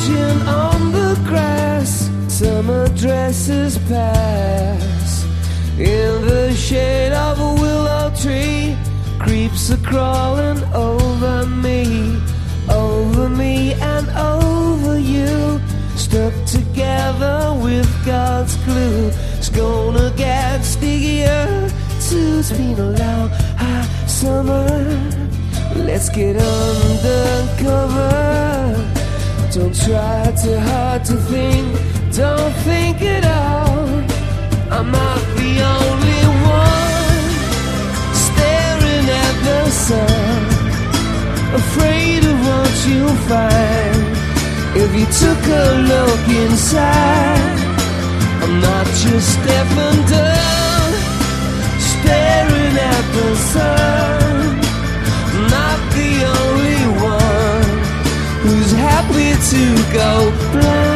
stretching on the grass. Summer dresses pass. In the shade of a willow tree, creeps are crawling over me and over you. Stuck together with God's glue. It's gonna get stickier too. It's been a long hot summer. Let's get undercover. Don't try too hard to think. Don't think at all. I'm not the only one staring at the sun, afraid of what you'll find if you took a look inside. I'm not just deaf and dumb, staring at the sun. I'm not the only one who's happy to go blind.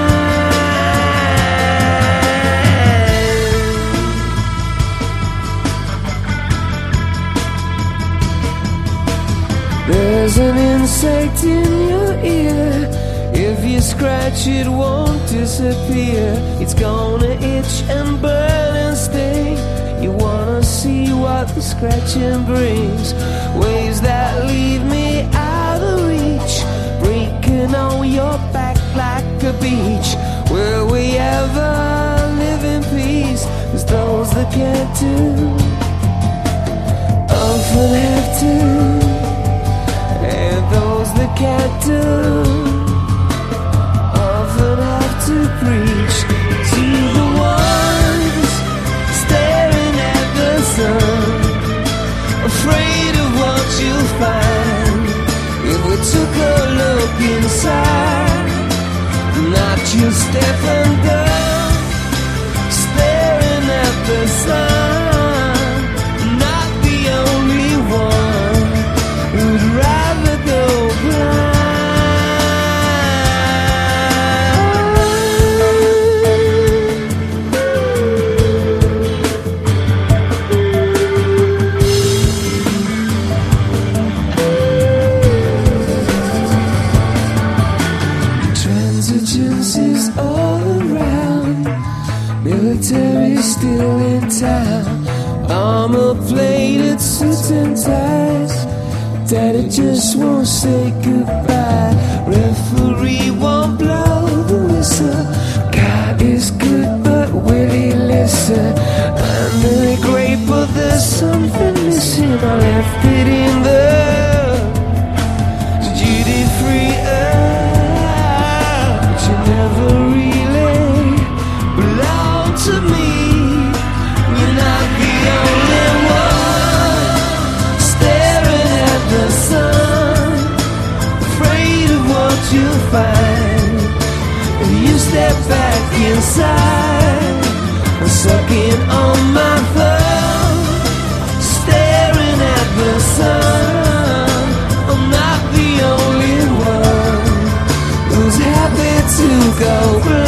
There's an insect in your ear. If you scratch it won't disappear. It's gonna itch and burn and sting. You wanna see what the scratching brings. Waves that leave me out of reach, breaking on your back like a beach. Will we ever live in peace? 'Cause those that can't do often have to, and those that can't do often have to preach to the ones staring at the sun, afraid of what you'll find if we took a look inside. Not just deaf and dumb, staring at the sun. Not the only one who'd rather go blind. Transigencies all around, military still in town, armor-plated suits and ties. Daddy just won't say goodbye. Referee won't blow the whistle. God is good, but will he listen? I'm really great, but there's something missing. I left it in the duty-free earth, but you never really belong to me. You're not the only one staring at the sun, afraid of what you'll find if you step back inside. I'm sucking on my thumb, staring at the sun. I'm not the only one who's happy to go blind.